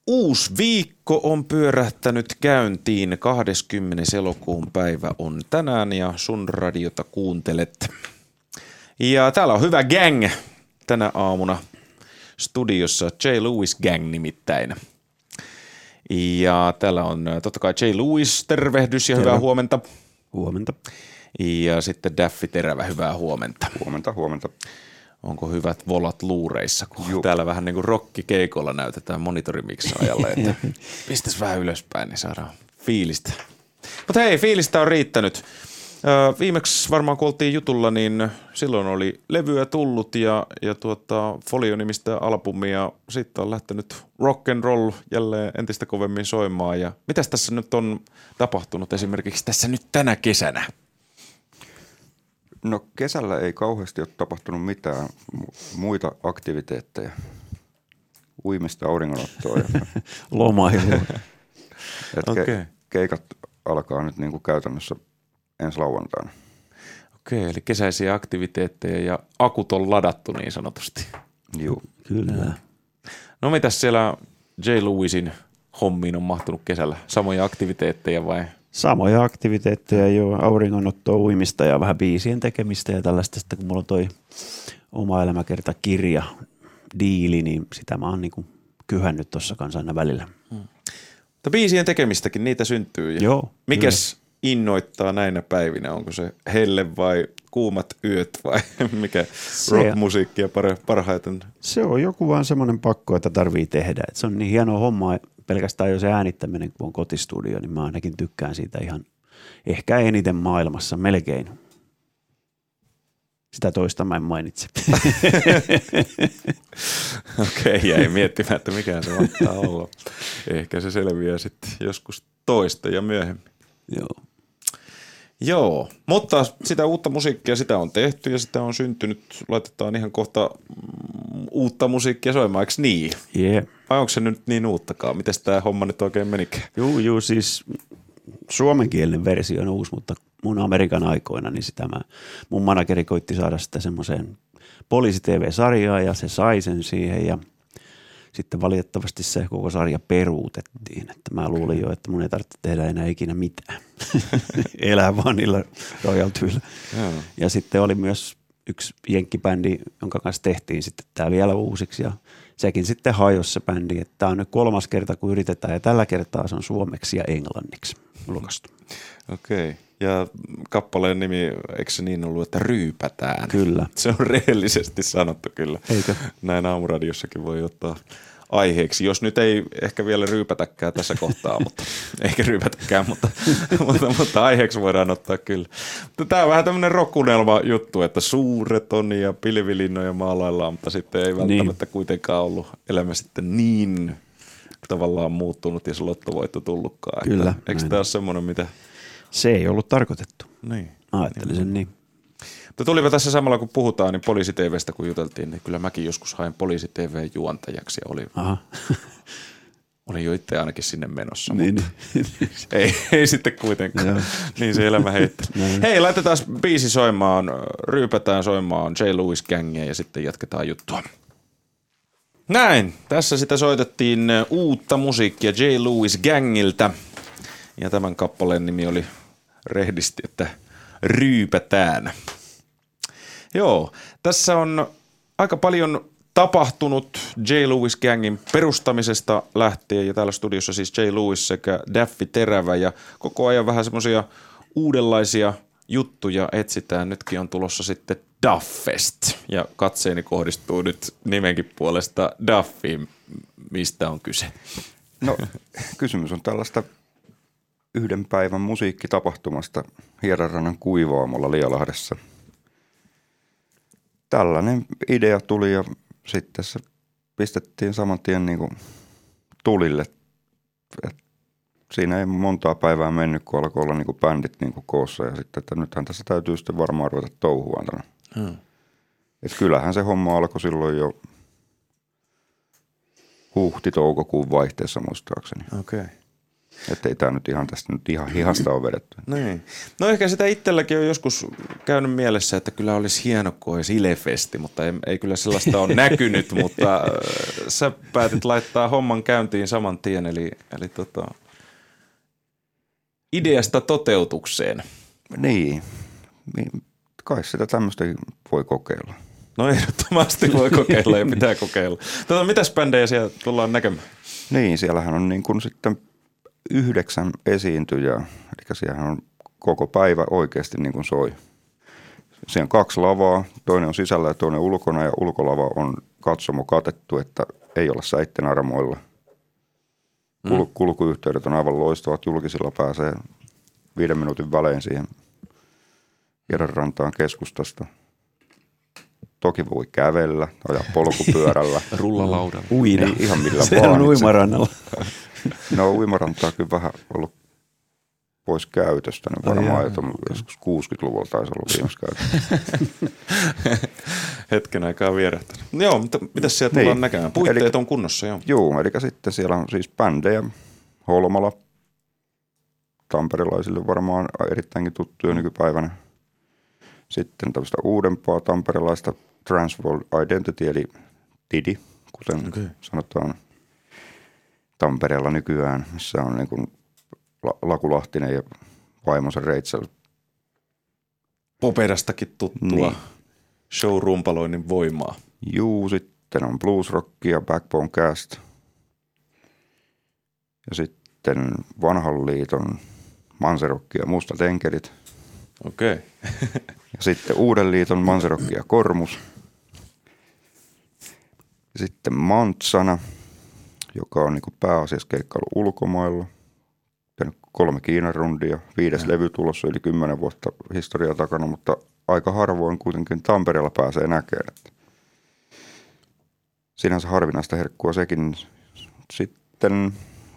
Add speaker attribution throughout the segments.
Speaker 1: Uusi viikko on pyörähtänyt käyntiin. 20. elokuun päivä on tänään ja sun radiota kuuntelet. Ja täällä on hyvä gang tänä aamuna studiossa, J. Lewis Gang nimittäin. Ja täällä on totta kai J. Lewis, tervehdys ja hyvää huomenta.
Speaker 2: Huomenta.
Speaker 1: Ja sitten Daffy Terävä, hyvää huomenta.
Speaker 3: Huomenta.
Speaker 1: Onko hyvät volat luureissa, kun täällä vähän niin kuin rockikeikolla näytetään monitorimiksaajalla, että pistäisi vähän ylöspäin, niin saadaan fiilistä. Mutta hei, fiilistä on riittänyt. Viimeksi varmaan kun oltiin jutulla, niin silloin oli levyä tullut ja Folio-nimistä albumia. Sitten on lähtenyt rock and roll jälleen entistä kovemmin soimaan. Ja mitäs tässä nyt on tapahtunut esimerkiksi tässä nyt tänä kesänä?
Speaker 3: No kesällä ei kauheasti ole tapahtunut mitään muita aktiviteetteja. Uimista, auringonottoa.
Speaker 2: Lomailua.
Speaker 3: Keikat alkaa nyt niin kuin käytännössä ensi lauantaina.
Speaker 1: Okei, eli kesäisiä aktiviteetteja ja akut on ladattu niin sanotusti.
Speaker 3: Joo.
Speaker 2: Kyllä.
Speaker 1: No mitäs siellä J. Lewisin hommiin on mahtunut kesällä? Samoja aktiviteetteja vai?
Speaker 2: Samoja aktiviteetteja jo, auringonottoa, uimista ja vähän biisien tekemistä ja tällaista. Sitten kun mulla on toi oma elämäkertakirja diili, niin sitä mä oon niinku kyhännyt tuossa kanssa aina välillä.
Speaker 1: Mutta biisien tekemistäkin, niitä syntyy. Ja
Speaker 2: joo.
Speaker 1: Mikäs innoittaa näinä päivinä? Onko se helle vai kuumat yöt vai mikä rockmusiikkia parhaiten?
Speaker 2: Se on joku vaan semmoinen pakko, että tarvii tehdä. Et se on niin hieno homma, pelkästään jo se äänittäminen, kun on kotistudio, niin mä ainakin tykkään siitä ihan ehkä eniten maailmassa, melkein. Sitä toista mä en mainitse.
Speaker 1: Okei, jäi miettimään, että mikä se mahtaa olla. Ehkä se selviää sitten joskus toista ja myöhemmin. Joo, mutta sitä uutta musiikkia, sitä on tehty ja sitä on syntynyt. Laitetaan ihan kohta uutta musiikkia soimaan, eikö niin?
Speaker 2: Yeah.
Speaker 1: Vai onko se nyt niin uuttakaan? Mites tämä homma nyt oikein menikään?
Speaker 2: Joo, siis suomenkielinen versio on uusi, mutta mun Amerikan aikoina, niin mun manageri koitti saada sitä semmoiseen poliisi-tv-sarjaan ja se sai sen siihen ja sitten valitettavasti se koko sarja peruutettiin. Että mä luulin jo, että mun ei tarvitse tehdä enää ikinä mitään. Elää vaan niillä royaltyillä. Ja sitten oli myös yksi jenkkibändi, jonka kanssa tehtiin sitten tämä vielä uusiksi ja sekin sitten hajosi se bändi, että tämä on nyt 3. kerta, kun yritetään ja tällä kertaa se on suomeksi ja englanniksi julkaistu.
Speaker 1: Okei. Ja kappaleen nimi, eikö se niin ollut, että ryypätään?
Speaker 2: Kyllä.
Speaker 1: Se on rehellisesti sanottu kyllä.
Speaker 2: Eikö?
Speaker 1: Näin aamuradiossakin voi ottaa aiheeksi, jos nyt ei ehkä vielä ryypätäkään tässä kohtaa, mutta eikä ryypätäkään, mutta aiheeksi voidaan ottaa kyllä. Tämä on vähän tämmöinen rockunelma juttu, että suuret on ja pilvilinnoja maalaillaan, mutta sitten ei välttämättä kuitenkaan ollut elämä sitten niin tavallaan muuttunut ja se lottovoitto tullutkaan.
Speaker 2: Kyllä.
Speaker 1: Eikö tämä ole semmoinen, mitä?
Speaker 2: Se ei ollut tarkoitettu.
Speaker 1: Niin.
Speaker 2: Ajattelin sen niin.
Speaker 1: Mutta tulipa tässä samalla, kun puhutaan, niin Poliisi-TV:stä kun juteltiin, niin kyllä mäkin joskus hain Poliisi-TV-juontajaksi ja olin jo itse ainakin sinne menossa, mutta ei sitten kuitenkaan. Niin se elämä heittää. Hei, laitetaan biisi soimaan, ryypätään soimaan J. Lewis Gangia ja sitten jatketaan juttua. Näin, tässä sitä soitettiin uutta musiikkia J. Lewis Gangiltä ja tämän kappaleen nimi oli rehdisti, että ryypätään. Joo, tässä on aika paljon tapahtunut J. Lewis Gangin perustamisesta lähtien ja täällä studiossa siis J. Lewis sekä Daffy Terävä ja koko ajan vähän semmoisia uudenlaisia juttuja etsitään. Nytkin on tulossa sitten Duffest ja katseeni kohdistuu nyt nimenkin puolesta Duffyin. Mistä on kyse?
Speaker 3: No kysymys on tällaista yhden päivän musiikkitapahtumasta Hiedanrannan Kuivaamolla Lialahdessa. Tällainen idea tuli ja sitten se pistettiin saman tien niin kuin tulille. Siinä ei montaa päivää mennyt, kun alkoi olla niin kuin bändit niin kuin koossa ja sitten, että nythän tässä täytyy sitten varmaan ruveta touhuaan. Et kyllähän se homma alkoi silloin jo huhti-toukokuun vaihteessa muistaakseni.
Speaker 1: Okei.
Speaker 3: Että ei tämä nyt ihan tästä nyt ihan hihasta ole vedetty.
Speaker 1: Niin. No ehkä sitä itselläkin on joskus käynyt mielessä, että kyllä olisi hieno, kun olisi Ilefesti, mutta ei kyllä sellaista ole näkynyt, mutta sä päätit laittaa homman käyntiin saman tien, eli ideasta toteutukseen.
Speaker 3: Niin, kai sitä tämmöistä voi kokeilla.
Speaker 1: No ehdottomasti voi kokeilla ja pitää kokeilla. Mitäs bändejä siellä tullaan näkemään?
Speaker 3: Niin, siellähän on niin kuin sitten 9 esiintyjää, eli siellähän on koko päivä oikeasti niin kuin soi. Siellä on 2 lavaa, toinen on sisällä ja toinen ulkona, ja ulkolava on katsomo katettu, että ei olla säitten armoilla. Kulkuyhteydet on aivan loistavat, julkisilla pääsee 5 minuutin välein siihen Järvenrantaan keskustasta. Toki voi kävellä, ajaa polkupyörällä.
Speaker 1: Rullalaudalla.
Speaker 2: Uida.
Speaker 3: Niin, ihan millä
Speaker 2: se
Speaker 3: vaan.
Speaker 2: on uimarannalla.
Speaker 3: No uimarantaa kyllä vähän ollut pois käytöstä. Ne varmaan joskus 60-luvulla taisi olla viimeksi käytöstä.
Speaker 1: Hetken aikaa vierähtänyt. Joo, mitäs siellä tullaan näkemään? Puitteet on kunnossa, joo.
Speaker 3: Joo, eli sitten siellä on siis bändejä. Holmala, tamperelaisille varmaan erittäinkin tuttuja nykypäivänä. Sitten tämmöistä uudempaa tamperelaista Transworld Identity, eli Didi, kuten sanotaan Tampereella nykyään, missä on niin kuin Laku Lahtinen ja vaimonsa Rachel.
Speaker 1: Poperastakin tuttua showrumpaloinnin voimaa.
Speaker 3: Juu, sitten on bluesrockia, Backbone Cast. Ja sitten vanhan liiton manserokkia, Mustat enkelit.
Speaker 1: Okei.
Speaker 3: Ja sitten uuden liiton manserokkia, Kormus. Ja sitten Mantsana, joka on niin kuin pääasiassa keikkailu ulkomailla. Tehnyt 3 Kiinan rundia, 5. levy tulossa, yli 10 vuotta historiaa takana, mutta aika harvoin kuitenkin Tampereella pääsee näkemään. Sinänsä harvinaista herkkua sekin. Sitten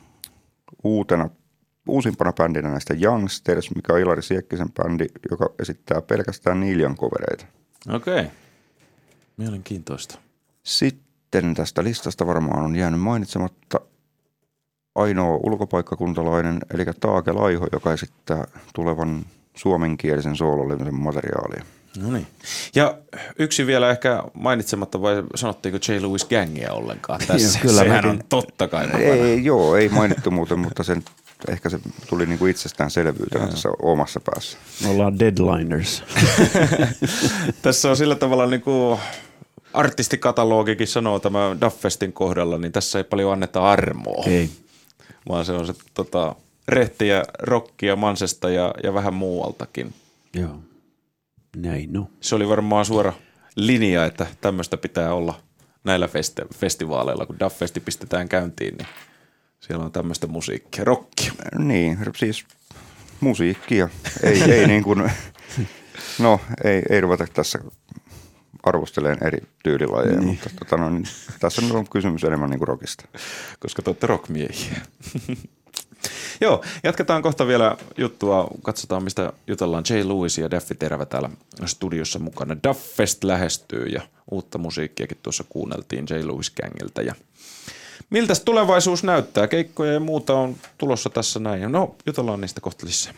Speaker 3: uusimpana bändinä näistä Youngsters, mikä on Ilari Siekkisen bändi, joka esittää pelkästään Neil Young-kovereita.
Speaker 1: Okei. Mielenkiintoista.
Speaker 3: Sitten tästä listasta varmaan on jäänyt mainitsematta ainoa ulkopaikkakuntalainen, eli Taake Laiho, joka esittää tulevan suomenkielisen soololevyn materiaalia.
Speaker 1: No niin. Ja yksi vielä ehkä mainitsematta, vai sanottiinko J. Louis Gangia ollenkaan tässä?
Speaker 2: Kyllä,
Speaker 1: sehän on totta kai.
Speaker 3: Ei mainittu muuten, mutta ehkä se tuli niinku itsestäänselvyytenä tässä omassa päässä.
Speaker 2: Me ollaan deadliners.
Speaker 1: Tässä on sillä tavalla niin kuin artistikatalogikin sanoo tämä Duffestin kohdalla, niin tässä ei paljon anneta armoa.
Speaker 2: Ei.
Speaker 1: Vaan se on se rehtiä, rockia, mansesta ja vähän muualtakin.
Speaker 2: Joo. Näin no.
Speaker 1: Se oli varmaan suora linja, että tämmöistä pitää olla näillä festivaaleilla, kun Duffesti pistetään käyntiin, niin siellä on tämmöistä musiikkia, rockia.
Speaker 3: Niin, siis musiikkia. Ei niin kuin, no ei ruveta tässä arvosteleen eri tyylilajeja, niin. Mutta niin, tässä on kysymys enemmän niin kuin rockista.
Speaker 1: Koska te olette rockmiehiä. Joo, jatketaan kohta vielä juttua. Katsotaan, mistä jutellaan. J. Louis ja Daffy Terävä täällä studiossa mukana. Duffest lähestyy ja uutta musiikkiakin tuossa kuunneltiin J. Louis Gangiltä. Ja miltäs tulevaisuus näyttää? Keikkoja ja muuta on tulossa tässä näin. No, jutellaan niistä kohta lisää.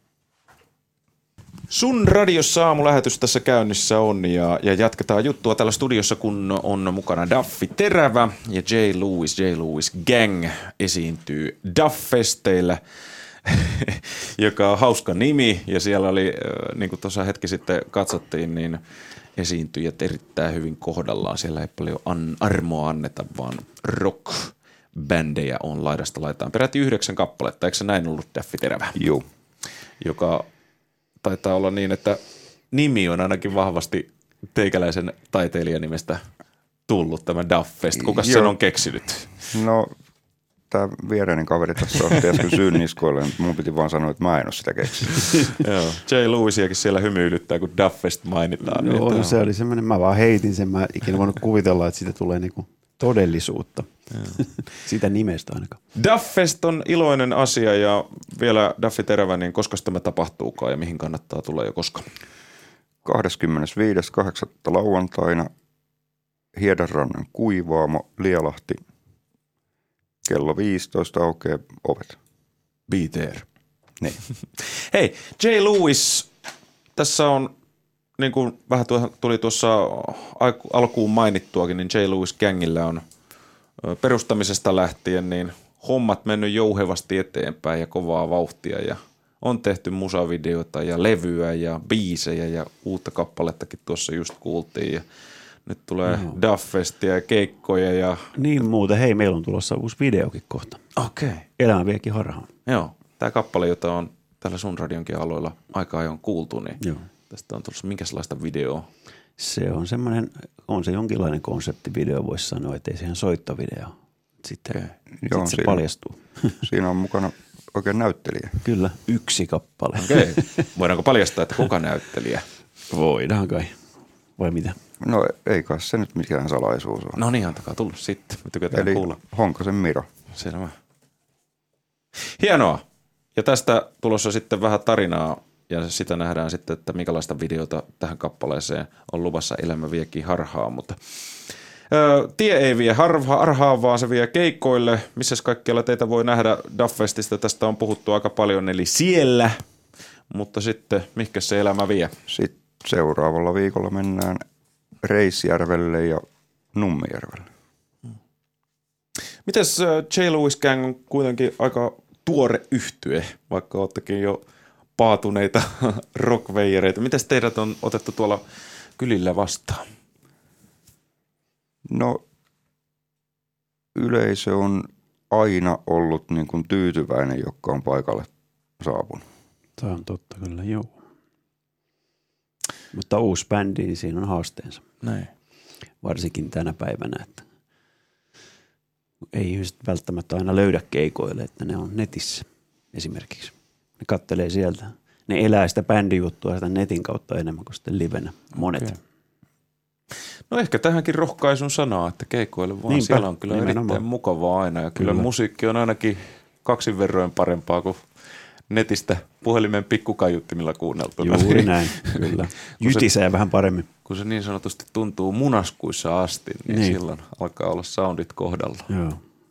Speaker 1: Sun radiossa aamulähetys tässä käynnissä on ja jatketaan juttua täällä studiossa, kun on mukana Daffy Terävä ja J. Louis Gang esiintyy Duffesteillä, joka on hauska nimi ja siellä oli, niin kuin tuossa hetki sitten katsottiin, niin esiintyjät erittäin hyvin kohdallaan. Siellä ei paljon armoa anneta, vaan rock-bändejä on laidasta laitaan. Peräti 9 kappaletta, eikö se näin ollut Daffy Terävä?
Speaker 3: Joo.
Speaker 1: Joka taitaa olla niin, että nimi on ainakin vahvasti teikäläisen taiteilijan nimestä tullut, tämä Duffest. Kuka sen on keksinyt?
Speaker 3: No, tämä viereinen kaveri tässä otti äsken syynniskoille, mutta mun piti vaan sanoa, että mä en ole sitä keksinyt.
Speaker 1: Joo, J. Louisiakin siellä hymyilyttää, kun Duffest mainitaan.
Speaker 2: Joo, niin se oli semmoinen, mä vaan heitin sen, mä ikinä voinut kuvitella, että siitä tulee niinku todellisuutta. Siitä nimestä ainakaan.
Speaker 1: Duffest on iloinen asia ja vielä Daffy Terävä, niin koska tämä tapahtuukaan ja mihin kannattaa tulla ja koska?
Speaker 3: 25.8. lauantaina Hiedanrannan Kuivaamo, Lialahti. Kello 15 aukeaa ovet.
Speaker 1: Be there.
Speaker 3: Niin.
Speaker 1: Hei, J. Lewis, tässä on, niin kuin vähän tuli tuossa alkuun mainittuakin, niin J. Lewis Gangillä on perustamisesta lähtien niin hommat mennyt jouhevasti eteenpäin ja kovaa vauhtia ja on tehty musavideoita ja levyä ja biisejä ja uutta kappalettakin tuossa just kuultiin ja nyt tulee Duffestia ja keikkoja ja...
Speaker 2: Niin muuten, hei, meillä on tulossa uusi videokin kohta.
Speaker 1: Okei.
Speaker 2: Elämä viekin harhaan.
Speaker 1: Joo, tämä kappale, jota on tällä Sun Radionkin aloilla aika ajoin kuultu, niin
Speaker 2: Joo.
Speaker 1: tästä on tulossa minkälaista videoa?
Speaker 2: Se on semmoinen, on se jonkinlainen konseptivideo, voisi sanoa, että ei se ihan soittovideo. Sitten se paljastuu.
Speaker 3: Siinä on mukana oikein näyttelijä.
Speaker 2: Kyllä, yksi kappale.
Speaker 1: Okei. Voidaanko paljastaa, että kuka näyttelijä?
Speaker 2: Voidaan kai. Vai mitä?
Speaker 3: No ei kai se nyt mikään salaisuus on.
Speaker 1: No niin, antakaa tulla sitten. Me tykätään
Speaker 3: eli
Speaker 1: kuulla.
Speaker 3: Honkasen Miro.
Speaker 1: Selvä. Hienoa. Ja tästä tulossa sitten vähän tarinaa ja sitä nähdään sitten, että minkälaista videota tähän kappaleeseen on luvassa Elämä viekin harhaan, mutta tie ei vie harhaan, vaan se vie keikoille. Missäs kaikkialla teitä voi nähdä Duffestista? Tästä on puhuttu aika paljon, eli siellä, mutta sitten mihinkä se Elämä vie?
Speaker 3: Sitten seuraavalla viikolla mennään Reisjärvelle ja Nummijärvelle.
Speaker 1: Mites J. Lewis Gang on kuitenkin aika tuore yhtye, vaikka oottekin jo paatuneita rockveijereitä. Mites teidät on otettu tuolla kylillä vastaan?
Speaker 3: No yleisö on aina ollut niin kuin tyytyväinen, joka on paikalle saapunut.
Speaker 2: Tämä on totta kyllä, joo. Mutta uusi bändi, niin siinä on haasteensa.
Speaker 1: Näin.
Speaker 2: Varsinkin tänä päivänä, että ei ihmiset välttämättä aina löydä keikoille, että ne on netissä esimerkiksi. Ne kattelee sieltä. Ne elää sitä bändijuttua sitä netin kautta enemmän kuin sitten livenä. Monet. Okay.
Speaker 1: No ehkä tähänkin rohkaisun sanaa, että keikoille vaan.
Speaker 2: Niinpä,
Speaker 1: siellä on kyllä
Speaker 2: nimenomaan
Speaker 1: erittäin mukavaa aina ja kyllä musiikki on ainakin 2 verroin parempaa kuin netistä puhelimen pikkukaiuttimilla kuunneltuna.
Speaker 2: Juuri näin, kyllä. Jytisee vähän paremmin.
Speaker 1: Kun se niin sanotusti tuntuu munaskuissa asti, niin silloin alkaa olla soundit kohdalla.
Speaker 2: Joo.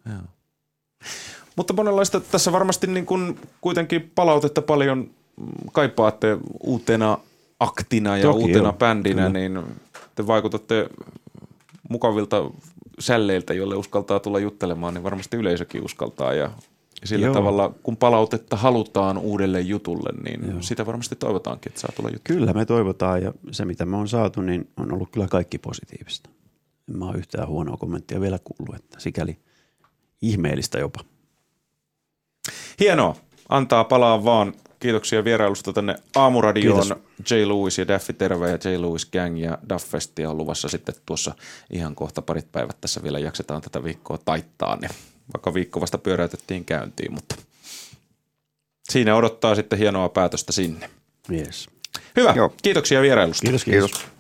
Speaker 1: Mutta monenlaista tässä varmasti niin kuin kuitenkin palautetta paljon kaipaatte uutena aktina ja
Speaker 2: toki
Speaker 1: uutena
Speaker 2: joo,
Speaker 1: bändinä,
Speaker 2: kyllä.
Speaker 1: niin te vaikutatte mukavilta sälleiltä, jolle uskaltaa tulla juttelemaan, niin varmasti yleisökin uskaltaa ja sillä tavalla, kun palautetta halutaan uudelle jutulle, niin sitä varmasti toivotaankin, että saa tulla juttelemaan.
Speaker 2: Kyllä me toivotaan ja se mitä me on saatu, niin on ollut kyllä kaikki positiivista. En mä ole yhtään huonoa kommenttia vielä kuullut, että sikäli ihmeellistä jopa.
Speaker 1: Hienoa. Antaa palaa vaan. Kiitoksia vierailusta tänne Aamuradioon.
Speaker 2: Kiitos.
Speaker 1: J. Lewis ja Daffy terve ja J. Lewis Gang ja Duffestia on luvassa sitten tuossa ihan kohta parit päivät tässä vielä jaksetaan tätä viikkoa taittaa, niin vaikka viikko vasta pyöräytettiin käyntiin, mutta siinä odottaa sitten hienoa päätöstä sinne.
Speaker 2: Yes.
Speaker 1: Hyvä. Kiitoksia vierailusta.
Speaker 2: Kiitos.